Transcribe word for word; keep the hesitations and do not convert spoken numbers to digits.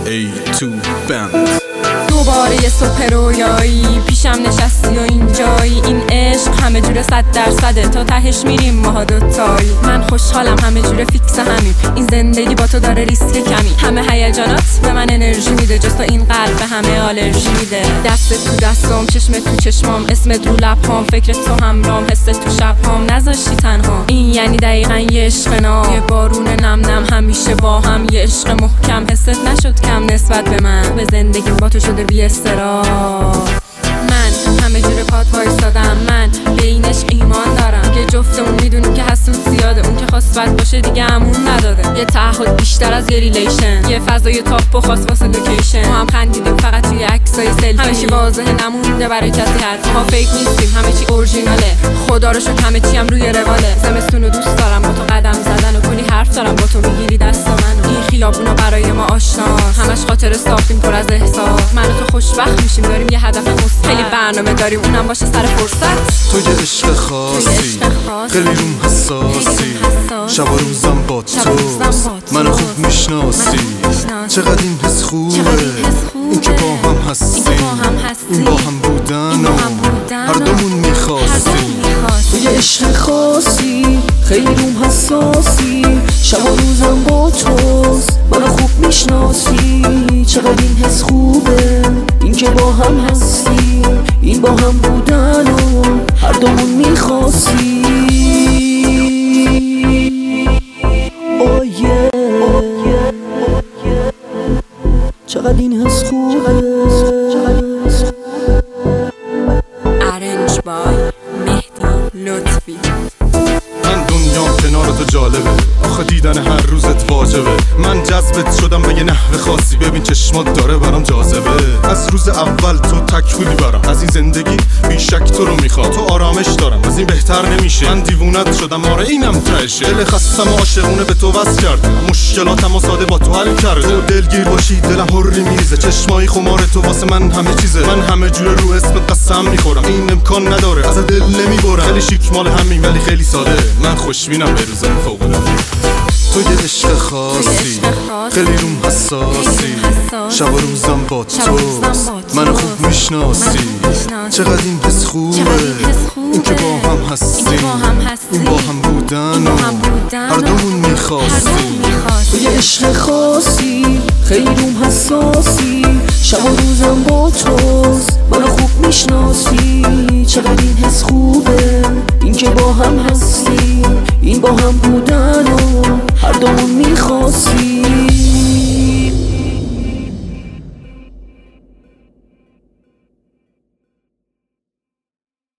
ای تو بند. دوباره یه صبح رویایی پیشم نشستی و اینجایی. این عشق همه جوره صد درصده، تا تهش میریم ماها دوتایی. من خوشحالم همه جوره فیکس همین، این زندگی با تو داره ریسک کمی. همه هیجانات به من انرژی میده، جز تو این قلب به همه آلرژی میده. دست تو دستم، چشم تو چشمام، اسمت رو لبام، فکر تو همرام، حس تو شبام، نذاشتی تنها. این یعنی دقیقاً یه عشق ناب، یه بارون نم نم همیشه با هم، یه عشق محکم. حست نشد کم نسبت به من، به زندگی با تو شده بی استراب. من همه جوره پات وایستادم، من به این عشق ایمان دارم که جفتمون میدونیم که حسود زیاده. اون که خواست بد باشه دیگه همون نداده. یه تعهد بیشتر از یه ریلیشن، یه فضای تاپ و خاص واسه لوکیشن. ما هم خندیدیم فقط توی عکسای سلفی، همه چی واضحه نمونده برای کسی حرف. ما فیک نیستیم، همه چی اورجیناله، خدا رو شکر همه چی هم روی رواله. زمستونو دوست دارم با تو قدم زدن و کلی حرف دارم با تو میگیری دست منو. این خیابونا برای ما آشناست، همش خاطر صافیم پر از احساس. من و تو خوشبخت میشیم، داریم یه هدف مثبت، خیلی برنامه داریم اونم باشه سر فرصت. تو یه عشق خاصی، خیلی روم حساسی، شب و روزم با تو، منو خوب میشناسی. چقدر این حس خوبه، این که با هم هستیم، این با هم بودن و هر دومون میخواستیم. تو یه عشق خاصی، خیلی روم حساسی، شب و روزم با توست، منو خوب میشناسی. چقدر این حس خوبه، این که با هم هستیم، این با هم بودن و هر دومون میخواستیم. oh yeah. چقدر این حس خوبه. ارنج بای مهدی لطفی. من دنیام کنار تو جالبه، آخه دیدن هر روزت واجبه. من جذبت شدم به یه نحو خاصی، ببین چشمات داره برام جاذبه. از روز اول تو تک بودی برام، از این زندگی بیشک تو رو میخوام. تو آرامش دارم، از این بهتر نمیشه. من دیوونت شدم، آره اینم تهشه. دل خستم و عاشقونه به تو وصل کردم، مشکلاتم و ساده با تو حل کرده. تو دلگیر باشی دلم هری میریزه، چشمای خمار تو واسه من همه چیزه. من همه جوره رو اسمت قسم میخورم، این امکان نداره از دل نمیبرم. خیلی شیک مال همین ولی خیلی ساده، من خوشبینم به روزم فوق العاده. تو یه عشق خاصی، خیلی روم حساسی، شب و روزم با تو، منو خوب میشناسی. چقدر این حس خوبه، این که با هم هستیم، این با هم بودن و هر دومون میخواستیم. تو یه عشق خاصی، خیلی روم حساسی، شب و روزم با توست، منو خوب میشناسی. چقدر این حس خوبه، این که با هم هستیم، این با هم بودن و هر دومون میخواستیم.